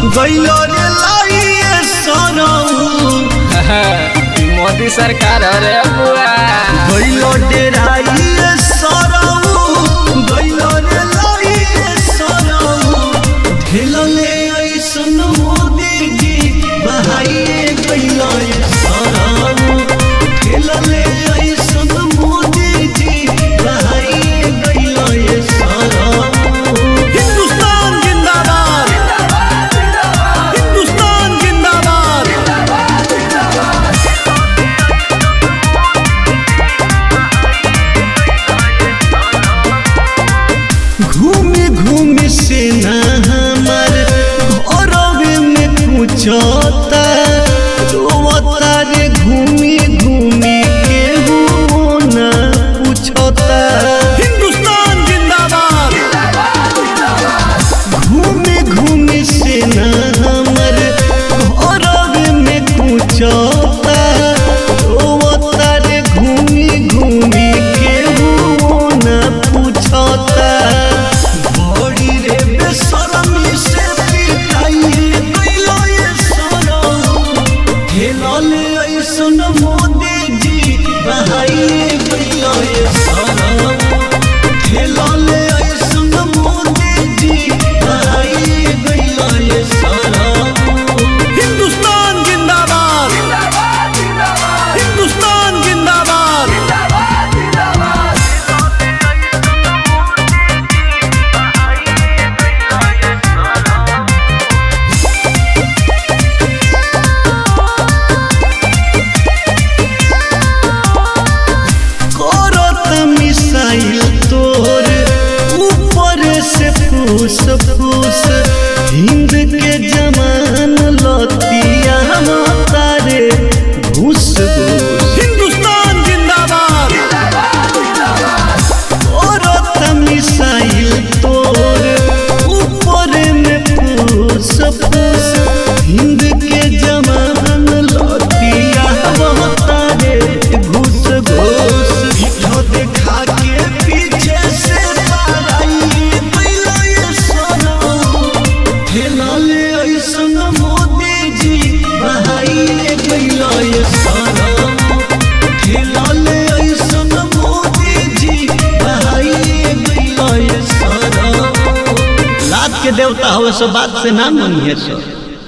गइलो रे लाइए सरऊ मोदी सरकार रे बुआ गइलो डेराइए सरऊ गइलो रे लाइए सरऊ ढेलले ऐसन मोदी जी बहाइए गइलो सरऊ ढेलले ऐसन मोदी जी बहाइए गइलो सरऊ। हिंदुस्तान जिंदाबाद हिंदुस्तान जिंदाबाद। घूमी घूमी से ना हमार घरवे में पूछता रोवता रे घूमी घूमी केहू ना पूछता। हिंदुस्तान जिंदाबाद घूमी घूमी से ना हमार घरवे में पूछता रोवता रे घूमी घूमी केहू ना पूछता। बड़ी रे बेशरमी से पिटाइए गइलो ये सरऊ ढेलले ऐसन मोदी जी बहाइए गइलो ये सरऊ ढेलले ऐसन मोदी जी बहाइए गइलो ये सरऊ। हिंदुस्तान जिंदाबाद हिंदुस्तान जिंदाबाद। करत मिसाइल तोर ऊपर से फूस फूस हिंद के जमान लतिया तारे घूस घूस। हिंदुस्तान जिंदाबाद करत मिसाइल तोर ऊपर में फूस फूस हिंद के जमान लतिया तारे घूस घूस। देखा के पीछे से पाराइए गइलो ये सरऊ ढेलले ऐसन मोदी जी बहाइए गइलो ये सरऊ ढेलले ऐसन मोदी जी बहाइए गइलो ये सरऊ। लात के देवता हो सो बात से ना मानिए सो।